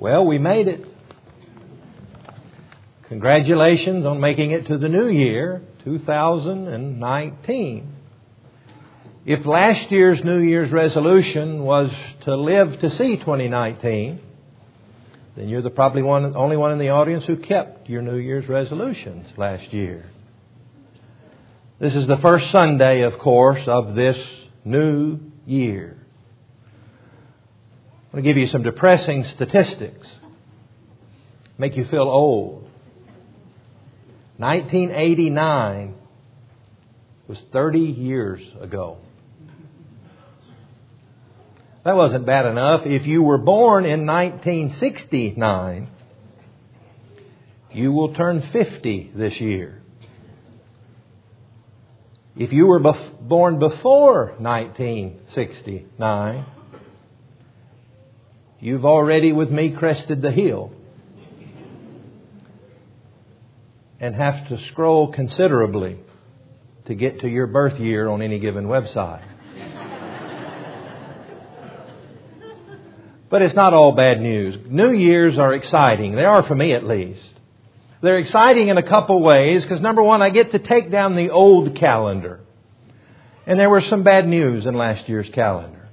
Well, we made it. Congratulations on making it to the new year, 2019. If last year's New Year's resolution was to live to see 2019, then you're the probably only one in the audience who kept your New Year's resolutions last year. This is the first Sunday, of course, of this new year. I'm going to give you some depressing statistics. Make you feel old. 1989 was 30 years ago. That wasn't bad enough. If you were born in 1969, you will turn 50 this year. If you were born before 1969, you've already with me crested the hill and have to scroll considerably to get to your birth year on any given website. But it's not all bad news. New Year's are exciting. They are for me at least. They're exciting in a couple ways because number one, I get to take down the old calendar. And there was some bad news in last year's calendar.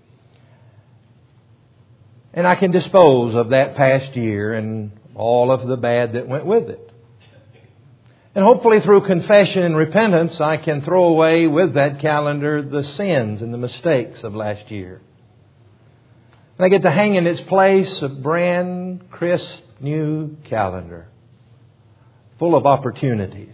And I can dispose of that past year and all of the bad that went with it. And hopefully through confession and repentance, I can throw away with that calendar the sins and the mistakes of last year. And I get to hang in its place a brand crisp new calendar full of opportunities.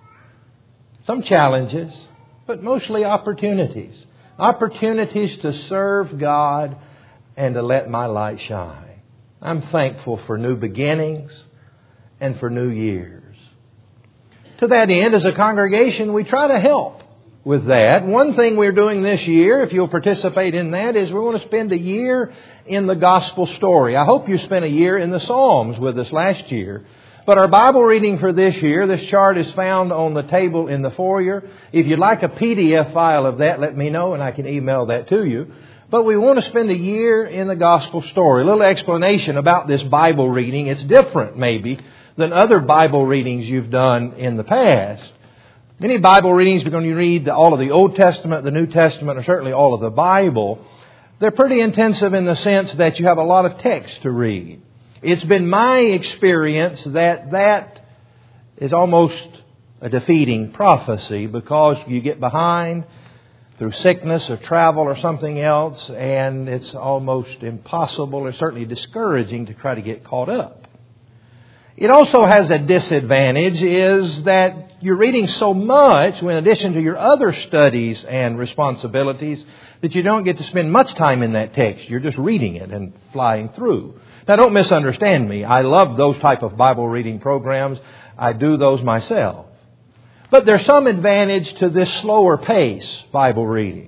Some challenges, but mostly opportunities. Opportunities to serve God and to let my light shine. I'm thankful for new beginnings and for new years. To that end, as a congregation, we try to help with that. One thing we're doing this year, if you'll participate in that, is we want to spend a year in the gospel story. I hope you spent a year in the Psalms with us last year. But our Bible reading for this year, this chart is found on the table in the foyer. If you'd like a PDF file of that, let me know and I can email that to you. But we want to spend a year in the gospel story. A little explanation about this Bible reading. It's different maybe than other Bible readings you've done in the past. Many Bible readings, we're going to read all of the Old Testament, the New Testament, or certainly all of the Bible. They're pretty intensive in the sense that you have a lot of text to read. It's been my experience that is almost a defeating prophecy because you get behind through sickness or travel or something else, and it's almost impossible or certainly discouraging to try to get caught up. It also has a disadvantage is that you're reading so much in addition to your other studies and responsibilities that you don't get to spend much time in that text. You're just reading it and flying through. Now don't misunderstand me. I love those type of Bible reading programs. I do those myself. But there's some advantage to this slower pace Bible reading.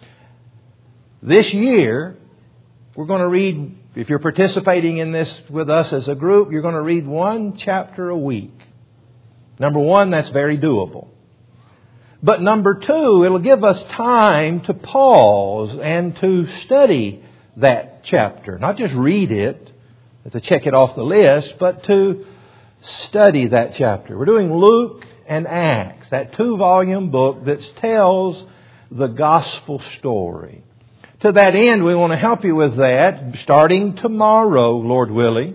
This year, we're going to read, if you're participating in this with us as a group, you're going to read one chapter a week. Number one, that's very doable. But number two, it'll give us time to pause and to study that chapter. Not just read it, to check it off the list, but to study that chapter. We're doing Luke and Acts, that 2-volume book that tells the gospel story. To that end, we want to help you with that starting tomorrow, Lord willing.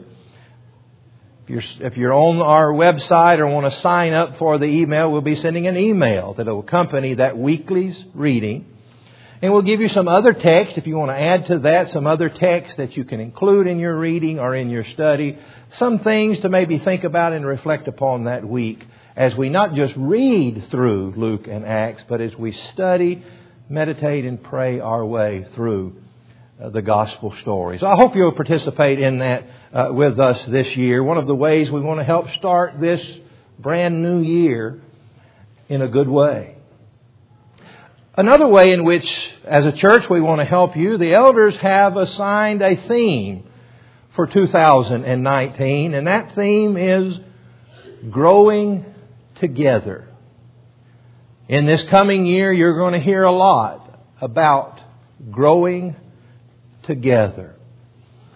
If you're on our website or want to sign up for the email, we'll be sending an email that will accompany that weekly's reading. And we'll give you some other text, if you want to add to that, some other text that you can include in your reading or in your study. Some things to maybe think about and reflect upon that week as we not just read through Luke and Acts, but as we study, meditate, and pray our way through the gospel story. So I hope you'll participate in that with us this year. One of the ways we want to help start this brand new year in a good way. Another way in which, as a church, we want to help you, the elders have assigned a theme for 2019, and that theme is growing together. In this coming year, you're going to hear a lot about growing together.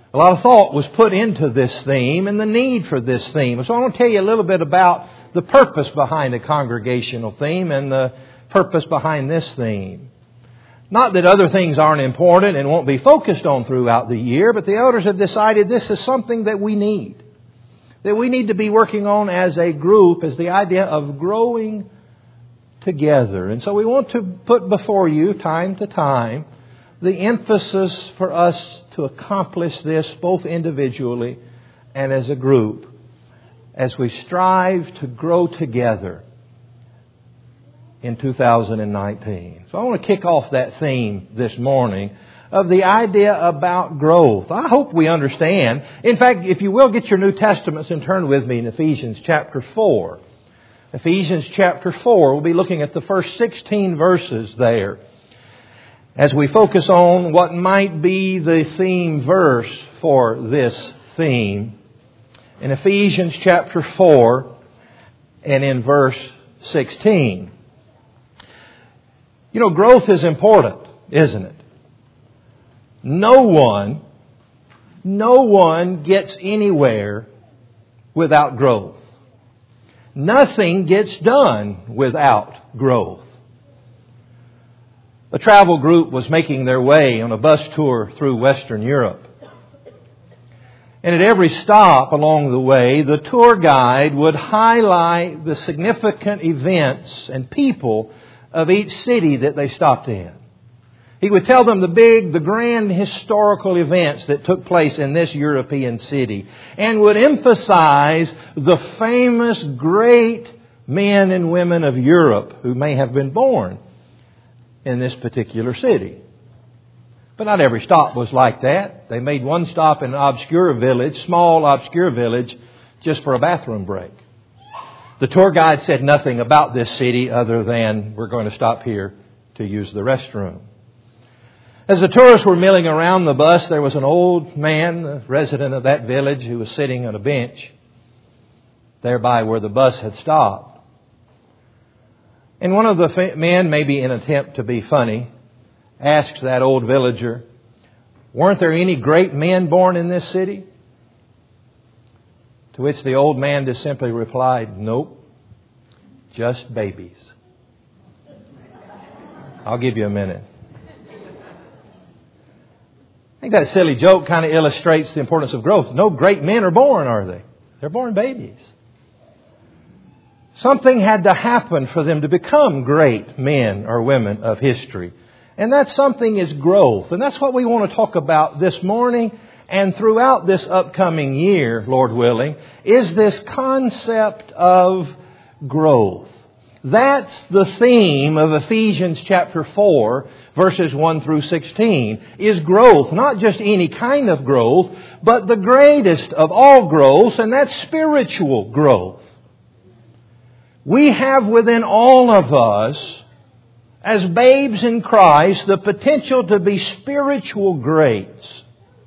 A lot of thought was put into this theme and the need for this theme. So I want to tell you a little bit about the purpose behind the congregational theme and the purpose behind this theme. Not that other things aren't important and won't be focused on throughout the year, but the elders have decided this is something that we need. That we need to be working on as a group, is the idea of growing together. And so we want to put before you, time to time, the emphasis for us to accomplish this both individually and as a group as we strive to grow together in 2019. So I want to kick off that theme this morning of the idea about growth. I hope we understand. In fact, if you will, get your New Testaments and turn with me in Ephesians chapter 4. Ephesians chapter 4, we'll be looking at the first 16 verses there as we focus on what might be the theme verse for this theme. In Ephesians chapter 4 and in verse 16. You know, growth is important, isn't it? No one gets anywhere without growth. Nothing gets done without growth. A travel group was making their way on a bus tour through Western Europe. And at every stop along the way, the tour guide would highlight the significant events and people of each city that they stopped in. He would tell them the grand historical events that took place in this European city and would emphasize the famous great men and women of Europe who may have been born in this particular city. But not every stop was like that. They made one stop in an obscure village, small obscure village, just for a bathroom break. The tour guide said nothing about this city other than we're going to stop here to use the restroom. As the tourists were milling around the bus, there was an old man, a resident of that village, who was sitting on a bench thereby where the bus had stopped. And one of the men, maybe in an attempt to be funny, asked that old villager, "Weren't there any great men born in this city?" To which the old man just simply replied, "Nope, just babies." I'll give you a minute. I think that silly joke kind of illustrates the importance of growth. No great men are born, are they? They're born babies. Something had to happen for them to become great men or women of history. And that something is growth. And that's what we want to talk about this morning and throughout this upcoming year, Lord willing, is this concept of growth. That's the theme of Ephesians chapter 4, verses 1 through 16, is growth. Not just any kind of growth, but the greatest of all growths, and that's spiritual growth. We have within all of us, as babes in Christ, the potential to be spiritual greats,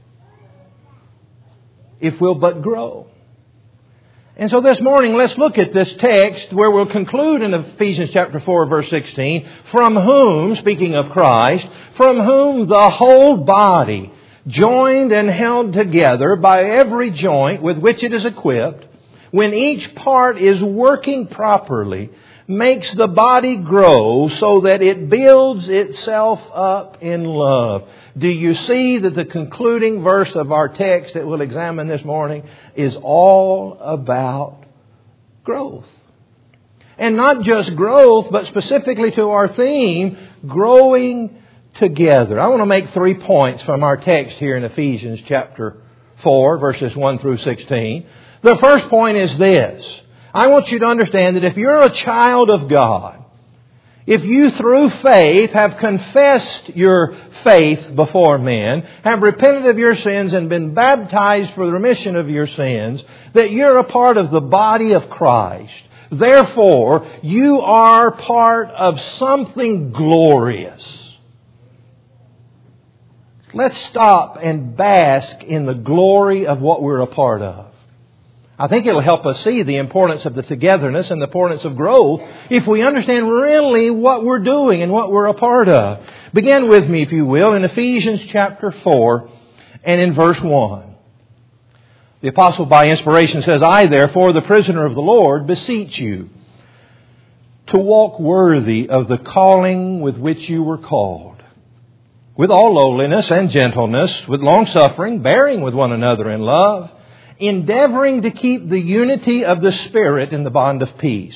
if we'll but grow. And so this morning, let's look at this text where we'll conclude in Ephesians chapter 4, verse 16, from whom, speaking of Christ, from whom the whole body, joined and held together by every joint with which it is equipped, when each part is working properly, makes the body grow so that it builds itself up in love. Do you see that the concluding verse of our text that we'll examine this morning is all about growth? And not just growth, but specifically to our theme, growing together. I want to make 3 points from our text here in Ephesians chapter 4, verses 1 through 16. The first point is this. I want you to understand that if you're a child of God, if you through faith have confessed your faith before men, have repented of your sins and been baptized for the remission of your sins, that you're a part of the body of Christ. Therefore, you are part of something glorious. Let's stop and bask in the glory of what we're a part of. I think it'll help us see the importance of the togetherness and the importance of growth if we understand really what we're doing and what we're a part of. Begin with me, if you will, in Ephesians chapter 4 and in verse 1. The apostle by inspiration says, I therefore, the prisoner of the Lord, beseech you to walk worthy of the calling with which you were called, with all lowliness and gentleness, with long-suffering, bearing with one another in love, endeavoring to keep the unity of the Spirit in the bond of peace.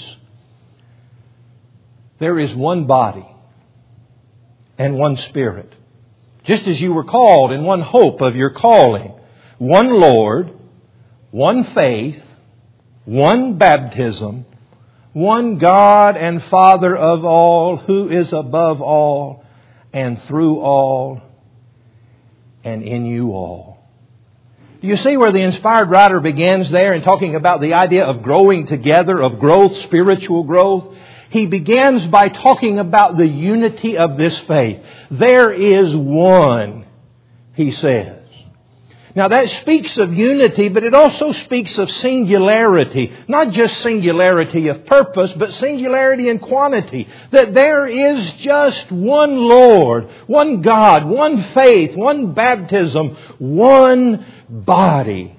There is one body and one Spirit, just as you were called in one hope of your calling, one Lord, one faith, one baptism, one God and Father of all, who is above all and through all and in you all. Do you see where the inspired writer begins there in talking about the idea of growing together, of growth, spiritual growth? He begins by talking about the unity of this faith. There is one, he says. Now that speaks of unity, but it also speaks of singularity. Not just singularity of purpose, but singularity in quantity. That there is just one Lord, one God, one faith, one baptism, one body.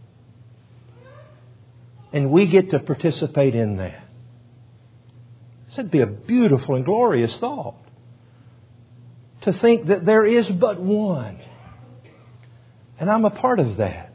And we get to participate in that. This would be a beautiful and glorious thought. To think that there is but one. And I'm a part of that.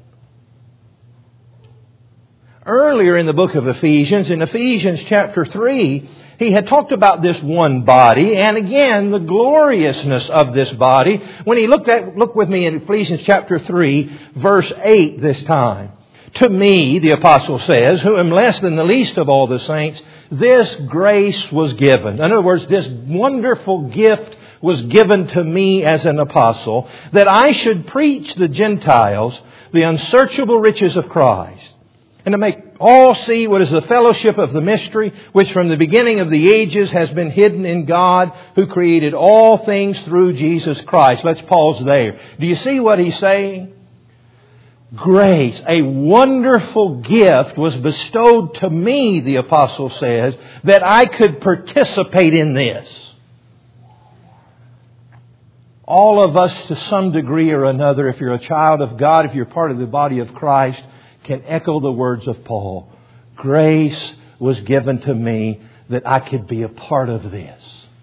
Earlier in the book of Ephesians, in Ephesians chapter 3, he had talked about this one body, and again, the gloriousness of this body. When he look with me in Ephesians chapter 3, verse 8 this time. To me, the apostle says, who am less than the least of all the saints, this grace was given. In other words, this wonderful gift was given to me as an apostle, that I should preach the Gentiles the unsearchable riches of Christ, and to make all see what is the fellowship of the mystery, which from the beginning of the ages has been hidden in God, who created all things through Jesus Christ. Let's pause there. Do you see what he's saying? Grace, a wonderful gift, was bestowed to me, the apostle says, that I could participate in this. All of us, to some degree or another, if you're a child of God, if you're part of the body of Christ, can echo the words of Paul. Grace was given to me that I could be a part of this.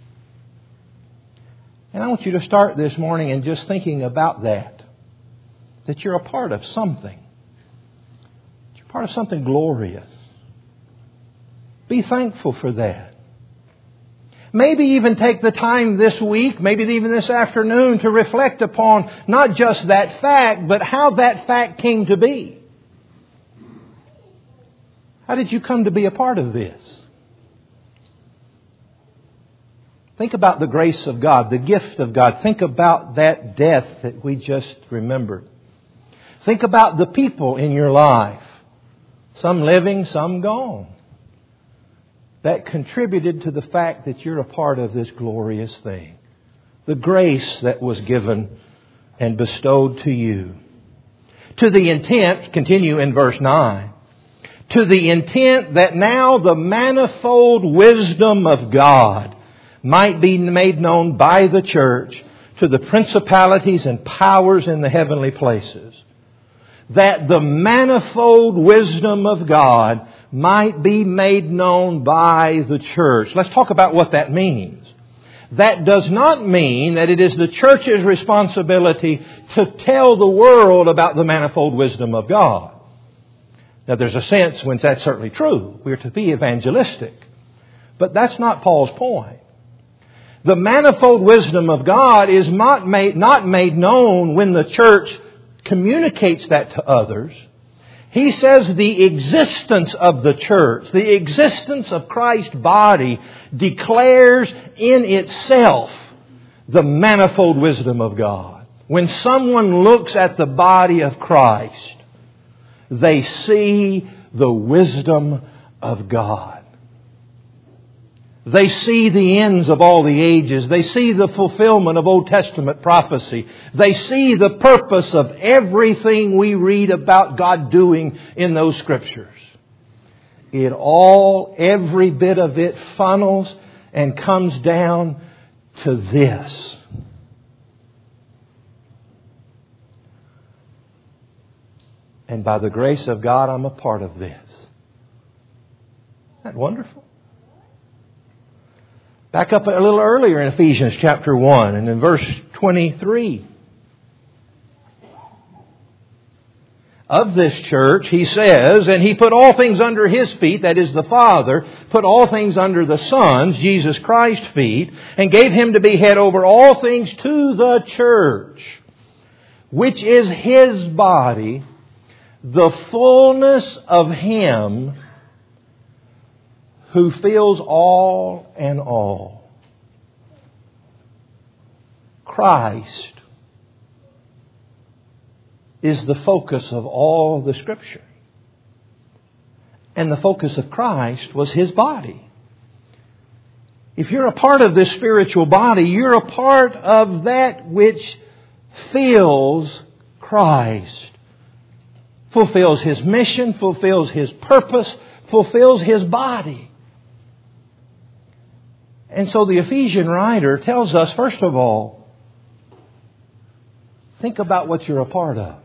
And I want you to start this morning in just thinking about that. That you're a part of something. You're part of something glorious. Be thankful for that. Maybe even take the time this week, maybe even this afternoon, to reflect upon not just that fact, but how that fact came to be. How did you come to be a part of this? Think about the grace of God, the gift of God. Think about that death that we just remembered. Think about the people in your life, some living, some gone, that contributed to the fact that you're a part of this glorious thing. The grace that was given and bestowed to you. To the intent, continue in verse 9, to the intent that now the manifold wisdom of God might be made known by the church to the principalities and powers in the heavenly places. That the manifold wisdom of God might be made known by the church. Let's talk about what that means. That does not mean that it is the church's responsibility to tell the world about the manifold wisdom of God. Now, there's a sense when that's certainly true. We're to be evangelistic. But that's not Paul's point. The manifold wisdom of God is not made known when the church communicates that to others. He says the existence of the church, the existence of Christ's body, declares in itself the manifold wisdom of God. When someone looks at the body of Christ, they see the wisdom of God. They see the ends of all the ages. They see the fulfillment of Old Testament prophecy. They see the purpose of everything we read about God doing in those Scriptures. Every bit of it funnels and comes down to this. And by the grace of God, I'm a part of this. Isn't that wonderful? Back up a little earlier in Ephesians chapter 1 and in verse 23. Of this church, he says, and He put all things under His feet, that is the Father, put all things under the Son's, Jesus Christ's feet, and gave Him to be head over all things to the church, which is His body, the fullness of Him who fills all in all. Christ is the focus of all the Scripture. And the focus of Christ was His body. If you're a part of this spiritual body, you're a part of that which fills Christ. Fulfills His mission, fulfills His purpose, fulfills His body. And so the Ephesian writer tells us, first of all, think about what you're a part of.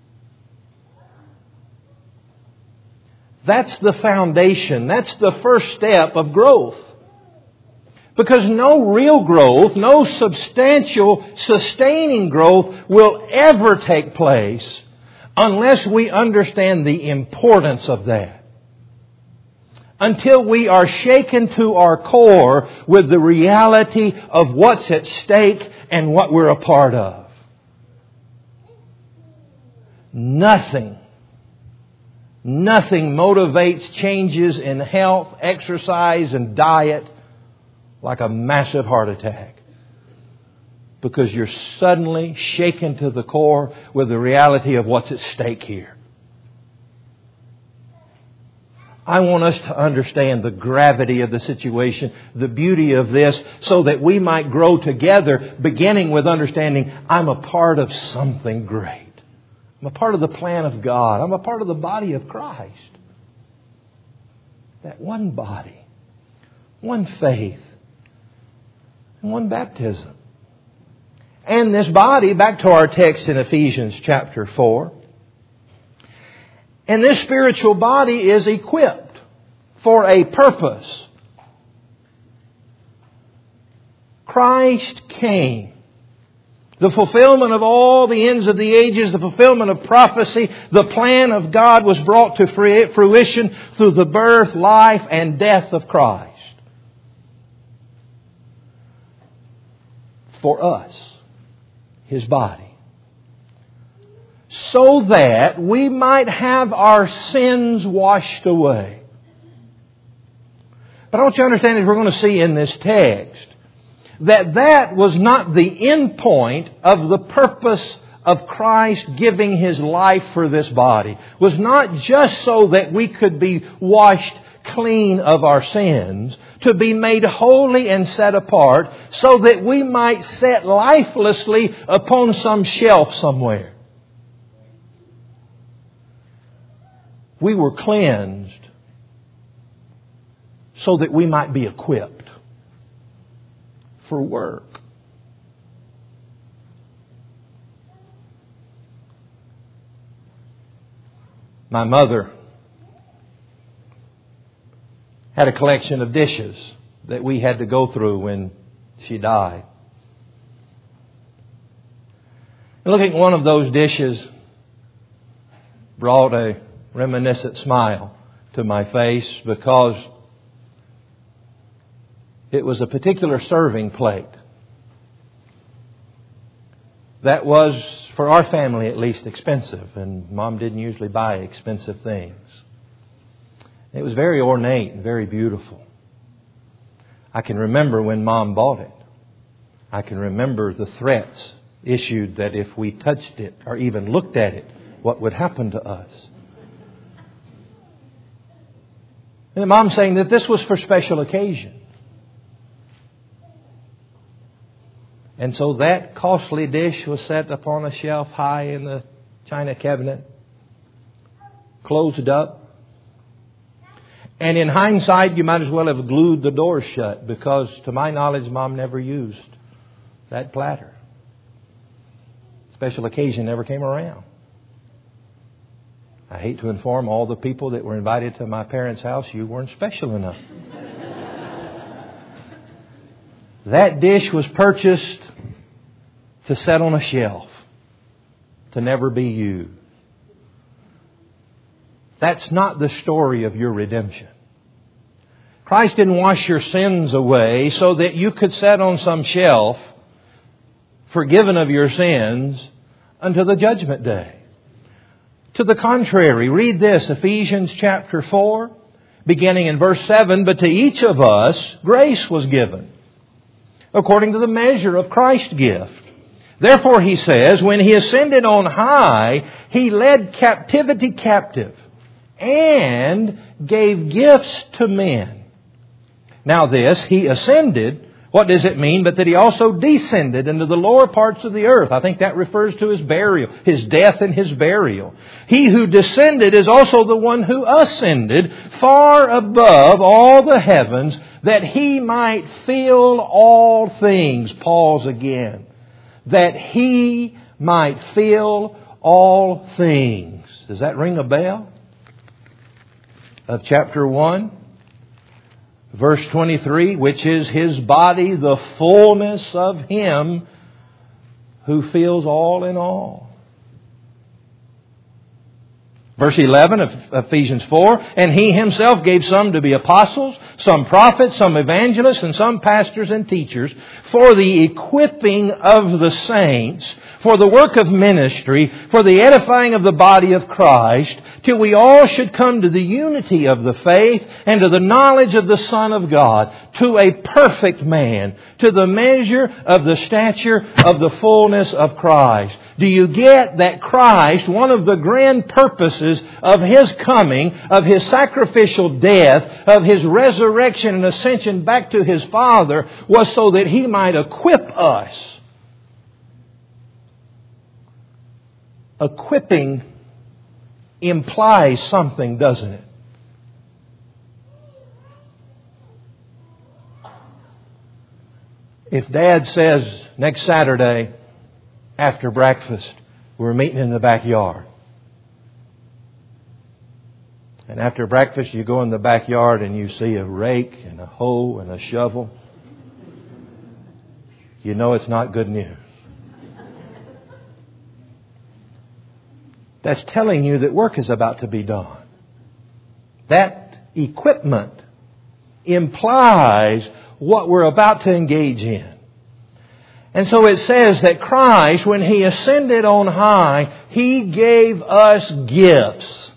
That's the foundation. That's the first step of growth. Because no real growth, no substantial, sustaining growth will ever take place unless we understand the importance of that. Until we are shaken to our core with the reality of what's at stake and what we're a part of. Nothing motivates changes in health, exercise, and diet like a massive heart attack. Because you're suddenly shaken to the core with the reality of what's at stake here. I want us to understand the gravity of the situation, the beauty of this, so that we might grow together, beginning with understanding I'm a part of something great. I'm a part of the plan of God. I'm a part of the body of Christ. That one body, one faith, and one baptism. And this body, back to our text in Ephesians chapter 4, and this spiritual body is equipped for a purpose. Christ came. The fulfillment of all the ends of the ages, the fulfillment of prophecy, the plan of God was brought to fruition through the birth, life, and death of Christ. For us, His body. So that we might have our sins washed away. But I want you to understand, as we're going to see in this text, that was not the end point of the purpose of Christ giving His life for this body. It was not just so that we could be washed clean of our sins, to be made holy and set apart, so that we might sit lifelessly upon some shelf somewhere. We were cleansed so that we might be equipped for work. My mother had a collection of dishes that we had to go through when she died. And looking at one of those dishes brought a reminiscent smile to my face, because it was a particular serving plate that was, for our family at least, expensive. And Mom didn't usually buy expensive things. It was very ornate and very beautiful. I can remember when Mom bought it. I can remember the threats issued that if we touched it or even looked at it, what would happen to us. And Mom's saying that this was for special occasion. And so that costly dish was set upon a shelf high in the china cabinet, closed up. And in hindsight, you might as well have glued the door shut, because to my knowledge, Mom never used that platter. Special occasion never came around. I hate to inform all the people that were invited to my parents' house, you weren't special enough. That dish was purchased to set on a shelf, to never be used. That's not the story of your redemption. Christ didn't wash your sins away so that you could set on some shelf, forgiven of your sins, until the judgment day. To the contrary, read this, Ephesians chapter 4, beginning in verse 7, "But to each of us grace was given, according to the measure of Christ's gift. Therefore," he says, "when He ascended on high, He led captivity captive and gave gifts to men." Now this, He ascended, what does it mean? But that He also descended into the lower parts of the earth. I think that refers to His burial, His death and His burial. He who descended is also the one who ascended far above all the heavens, that He might fill all things. Pause again. That He might fill all things. Does that ring a bell? Of chapter 1, verse 23, which is His body, the fullness of Him who fills all in all. Verse 11 of Ephesians 4, "And He Himself gave some to be apostles, some prophets, some evangelists, and some pastors and teachers, for the equipping of the saints, for the work of ministry, for the edifying of the body of Christ, till we all should come to the unity of the faith and to the knowledge of the Son of God, to a perfect man, to the measure of the stature of the fullness of Christ." Do you get that Christ, one of the grand purposes of His coming, of His sacrificial death, of His resurrection and ascension back to His Father, was so that He might equip us? Equipping implies something, doesn't it? If Dad says next Saturday after breakfast we're meeting in the backyard, and after breakfast you go in the backyard and you see a rake and a hoe and a shovel, you know it's not good news. That's telling you that work is about to be done. That equipment implies what we're about to engage in. And so it says that Christ, when He ascended on high, He gave us gifts.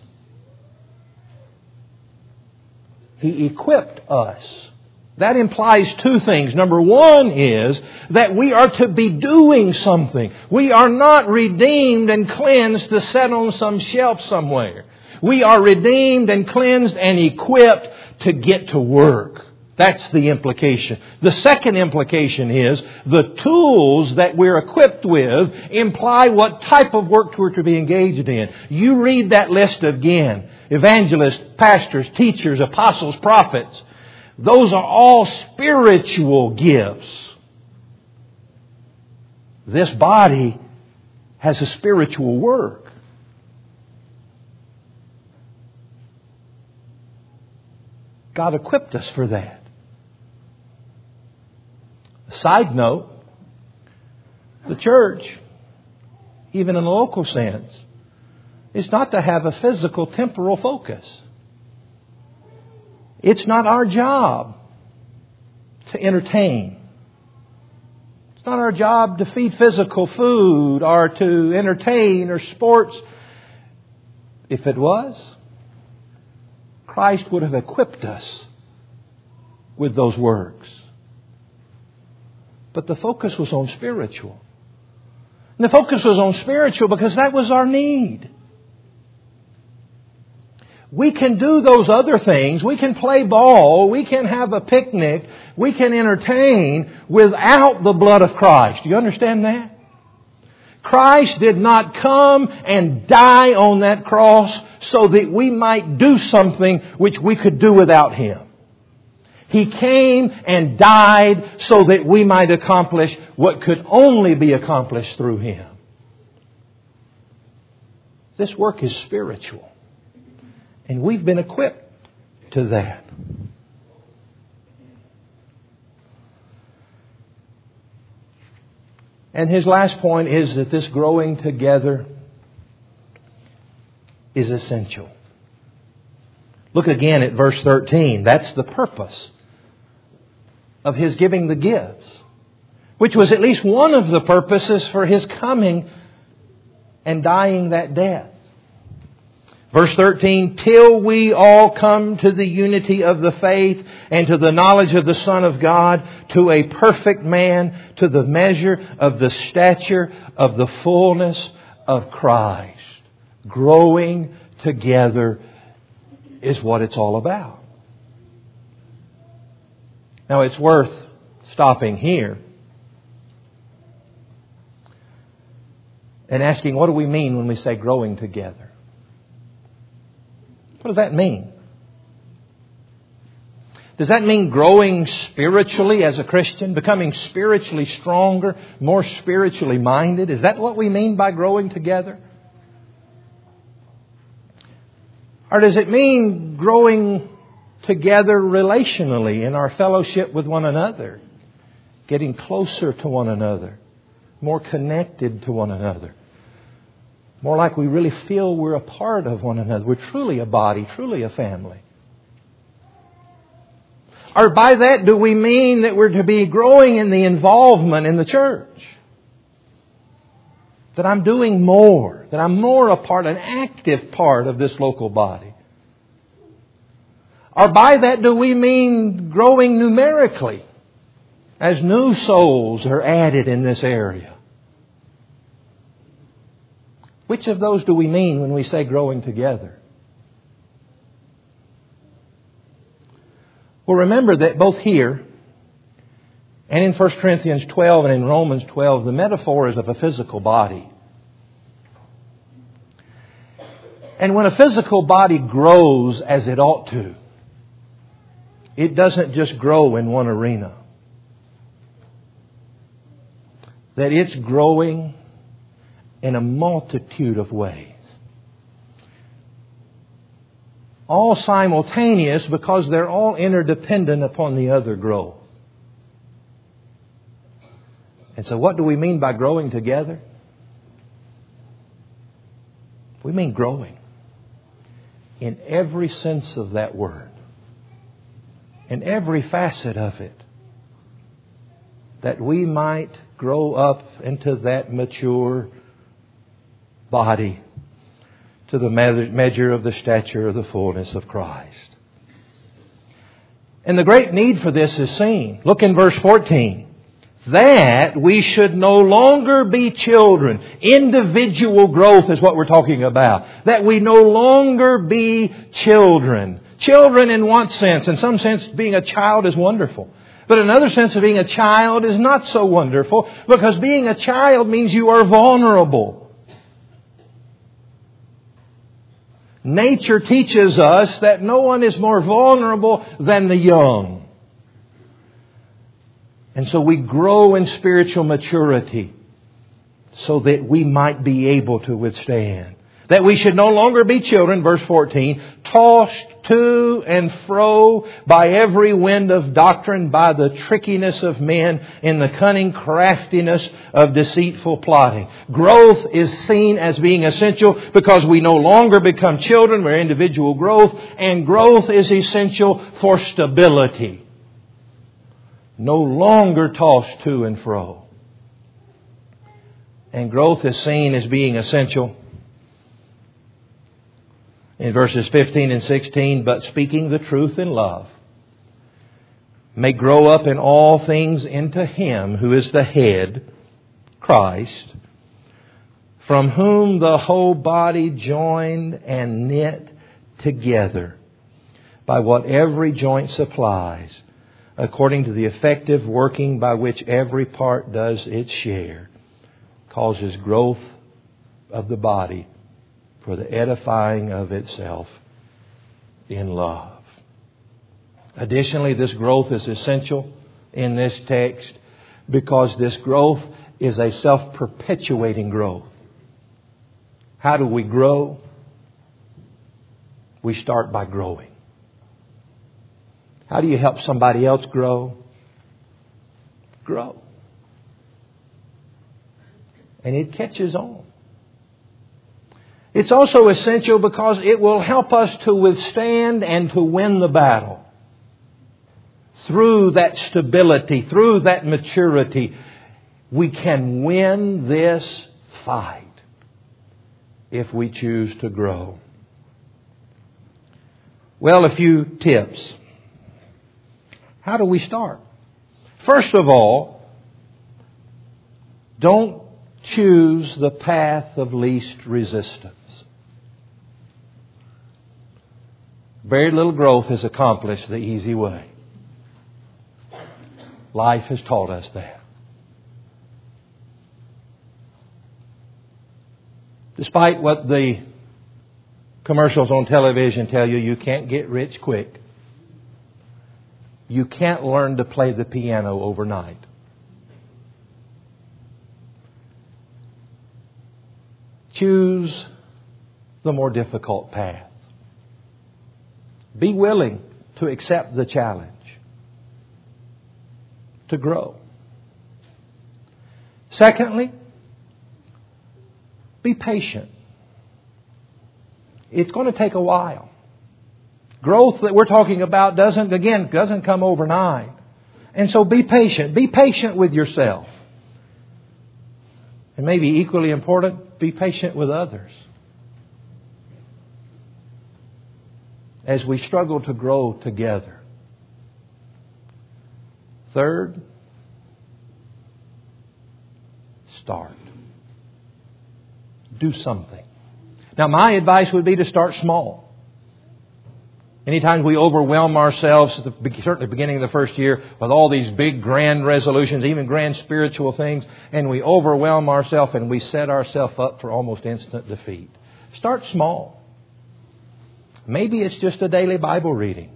He equipped us. That implies two things. Number one is that we are to be doing something. We are not redeemed and cleansed to set on some shelf somewhere. We are redeemed and cleansed and equipped to get to work. That's the implication. The second implication is the tools that we're equipped with imply what type of work we're to be engaged in. You read that list again. Evangelists, pastors, teachers, apostles, prophets. Those are all spiritual gifts. This body has a spiritual work. God equipped us for that. Side note, the church, even in a local sense, is not to have a physical, temporal focus. It's not our job to entertain. It's not our job to feed physical food or to entertain or sports. If it was, Christ would have equipped us with those works. But the focus was on spiritual. And the focus was on spiritual because that was our need. We can do those other things. We can play ball. We can have a picnic. We can entertain without the blood of Christ. Do you understand that? Christ did not come and die on that cross so that we might do something which we could do without Him. He came and died so that we might accomplish what could only be accomplished through Him. This work is spiritual. And we've been equipped to that. And his last point is that this growing together is essential. Look again at verse 13. That's the purpose of his giving the gifts, which was at least one of the purposes for his coming and dying that death. Verse 13, till we all come to the unity of the faith and to the knowledge of the Son of God, to a perfect man, to the measure of the stature of the fullness of Christ. Growing together is what it's all about. Now it's worth stopping here and asking, what do we mean when we say growing together? What does that mean? Does that mean growing spiritually as a Christian? Becoming spiritually stronger, more spiritually minded? Is that what we mean by growing together? Or does it mean growing together relationally in our fellowship with one another? Getting closer to one another, more connected to one another. More like we really feel we're a part of one another. We're truly a body, truly a family. Or by that, do we mean that we're to be growing in the involvement in the church? That I'm doing more, that I'm more a part, an active part of this local body? Or by that, do we mean growing numerically as new souls are added in this area? Which of those do we mean when we say growing together? Well, remember that both here and in 1 Corinthians 12 and in Romans 12, the metaphor is of a physical body. And when a physical body grows as it ought to, it doesn't just grow in one arena. That it's growing in a multitude of ways. All simultaneous because they're all interdependent upon the other growth. And so what do we mean by growing together? We mean growing in every sense of that word. In every facet of it. That we might grow up into that mature body to the measure of the stature of the fullness of Christ. And the great need for this is seen. Look in verse 14. That we should no longer be children. Individual growth is what we're talking about. That we no longer be children. Children in what sense? In some sense, being a child is wonderful. But another sense of being a child is not so wonderful, because being a child means you are vulnerable. Nature teaches us that no one is more vulnerable than the young. And so we grow in spiritual maturity so that we might be able to withstand. That we should no longer be children, verse 14, tossed to and fro by every wind of doctrine, by the trickiness of men, in the cunning craftiness of deceitful plotting. Growth is seen as being essential because we no longer become children. We're individual growth. And growth is essential for stability. No longer tossed to and fro. And growth is seen as being essential in verses 15 and 16, but speaking the truth in love, may grow up in all things into Him who is the head, Christ, from whom the whole body joined and knit together by what every joint supplies, according to the effective working by which every part does its share, causes growth of the body for the edifying of itself in love. Additionally, this growth is essential in this text because this growth is a self-perpetuating growth. How do we grow? we start by growing. How do you help somebody else grow? Grow. And it catches on. It's also essential because it will help us to withstand and to win the battle. Through that stability, through that maturity, we can win this fight if we choose to grow. Well, a few tips. How do we start? First of all, don't choose the path of least resistance. Very little growth is accomplished the easy way. Life has taught us that. Despite what the commercials on television tell you, you can't get rich quick. You can't learn to play the piano overnight. Choose the more difficult path. Be willing to accept the challenge, to grow. Secondly, be patient. It's going to take a while. Growth that we're talking about doesn't come overnight. And so be patient. Be patient with yourself. And maybe equally important, be patient with others. As we struggle to grow together. Third, start. Do something. Now, my advice would be to start small. Anytime we overwhelm ourselves, certainly at the beginning of the first year, with all these big grand resolutions, even grand spiritual things, and we overwhelm ourselves and we set ourselves up for almost instant defeat. Start small. Maybe it's just a daily Bible reading.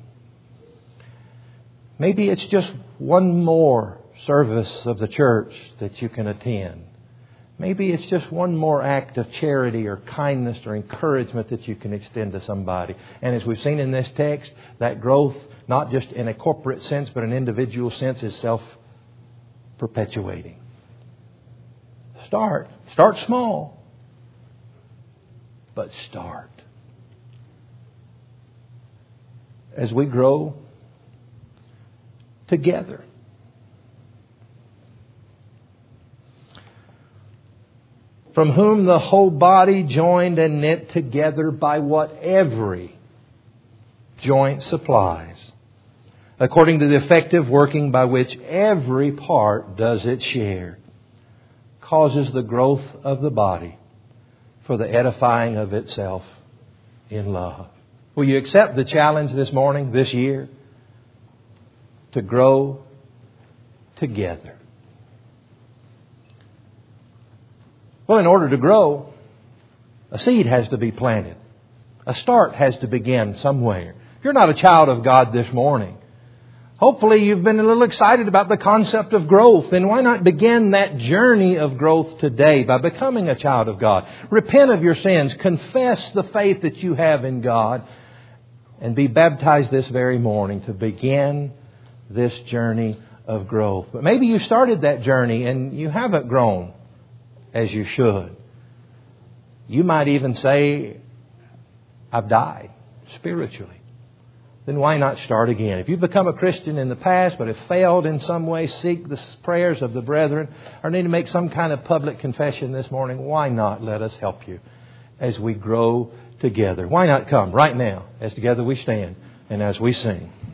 Maybe it's just one more service of the church that you can attend. Maybe it's just one more act of charity or kindness or encouragement that you can extend to somebody. And as we've seen in this text, that growth, not just in a corporate sense, but an individual sense, is self-perpetuating. Start. Start small. But start. As we grow together. From whom the whole body, joined and knit together by what every joint supplies, according to the effective working by which every part does its share, causes the growth of the body for the edifying of itself in love. Will you accept the challenge this morning, this year, to grow together? Well, in order to grow, a seed has to be planted. A start has to begin somewhere. If you're not a child of God this morning, hopefully you've been a little excited about the concept of growth. Then why not begin that journey of growth today by becoming a child of God? Repent of your sins. Confess the faith that you have in God. And be baptized this very morning to begin this journey of growth. But maybe you started that journey and you haven't grown as you should. You might even say, I've died spiritually. Then why not start again? If you've become a Christian in the past but have failed in some way, seek the prayers of the brethren, or need to make some kind of public confession this morning, why not let us help you as we grow together? Why not come right now as together we stand and as we sing?